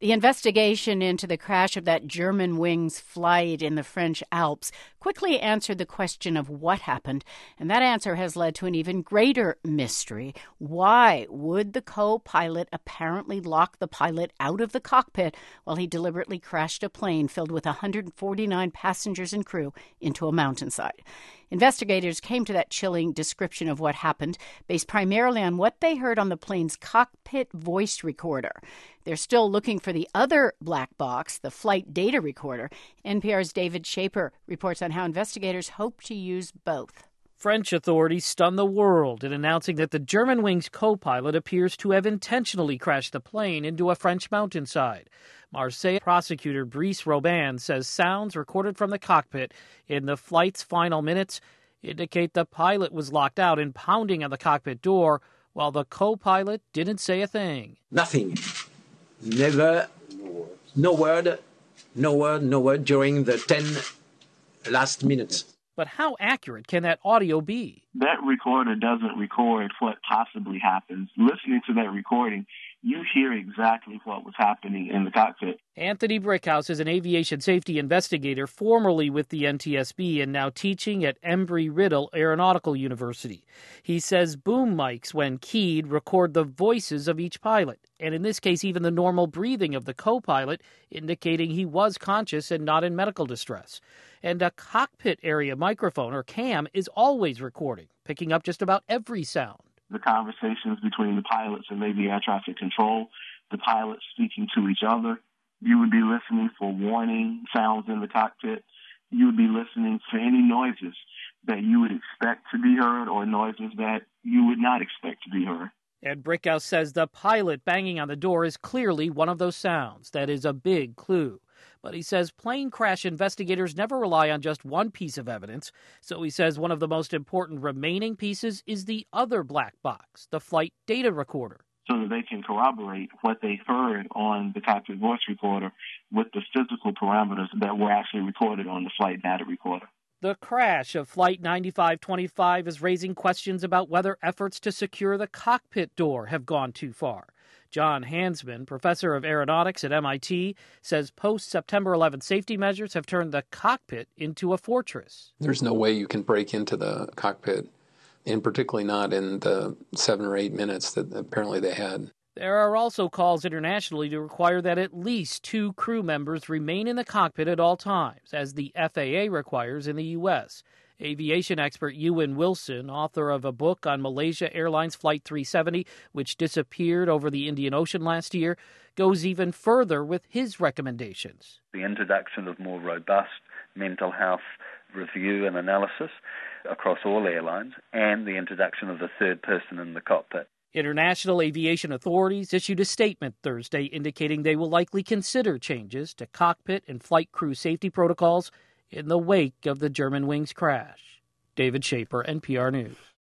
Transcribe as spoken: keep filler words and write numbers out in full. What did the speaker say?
The investigation into the crash of that Germanwings flight in the French Alps quickly answered the question of what happened, and that answer has led to an even greater mystery. Why would the co-pilot apparently lock the pilot out of the cockpit while he deliberately crashed a plane filled with one hundred forty-nine passengers and crew into a mountainside? Investigators came to that chilling description of what happened based primarily on what they heard on the plane's cockpit voice recorder. They're still looking for the other black box, the flight data recorder. N P R's David Shaper reports on how investigators hope to use both. French authorities stunned the world in announcing that the Germanwings co-pilot appears to have intentionally crashed the plane into a French mountainside. Marseille prosecutor Brice Robin says sounds recorded from the cockpit in the flight's final minutes indicate the pilot was locked out and pounding on the cockpit door while the co-pilot didn't say a thing. Nothing. Never. No word. No word. No word during the ten last minutes. But how accurate can that audio be? That recorder doesn't record what possibly happens. Listening to that recording, you hear exactly what was happening in the cockpit. Anthony Brickhouse is an aviation safety investigator, formerly with the N T S B and now teaching at Embry-Riddle Aeronautical University. He says boom mics, when keyed, record the voices of each pilot, and in this case even the normal breathing of the co-pilot, indicating he was conscious and not in medical distress. And a cockpit area microphone, or cam, is always recording, picking up just about every sound. The conversations between the pilots and maybe air traffic control, the pilots speaking to each other. You would be listening for warning sounds in the cockpit. You would be listening for any noises that you would expect to be heard or noises that you would not expect to be heard. And Brickhouse says the pilot banging on the door is clearly one of those sounds. That is a big clue. But he says plane crash investigators never rely on just one piece of evidence. So he says one of the most important remaining pieces is the other black box, the flight data recorder. So that they can corroborate what they heard on the cockpit voice recorder with the physical parameters that were actually recorded on the flight data recorder. The crash of Flight ninety-five twenty-five is raising questions about whether efforts to secure the cockpit door have gone too far. John Hansman, professor of aeronautics at M I T, says post-September eleventh safety measures have turned the cockpit into a fortress. There's no way you can break into the cockpit, and particularly not in the seven or eight minutes that apparently they had. There are also calls internationally to require that at least two crew members remain in the cockpit at all times, as the F A A requires in the U S Aviation expert Ewan Wilson, author of a book on Malaysia Airlines Flight three seventy, which disappeared over the Indian Ocean last year, goes even further with his recommendations. The introduction of more robust mental health review and analysis across all airlines, and the introduction of the third person in the cockpit. International aviation authorities issued a statement Thursday indicating they will likely consider changes to cockpit and flight crew safety protocols in the wake of the Germanwings crash. David Shaper, N P R News.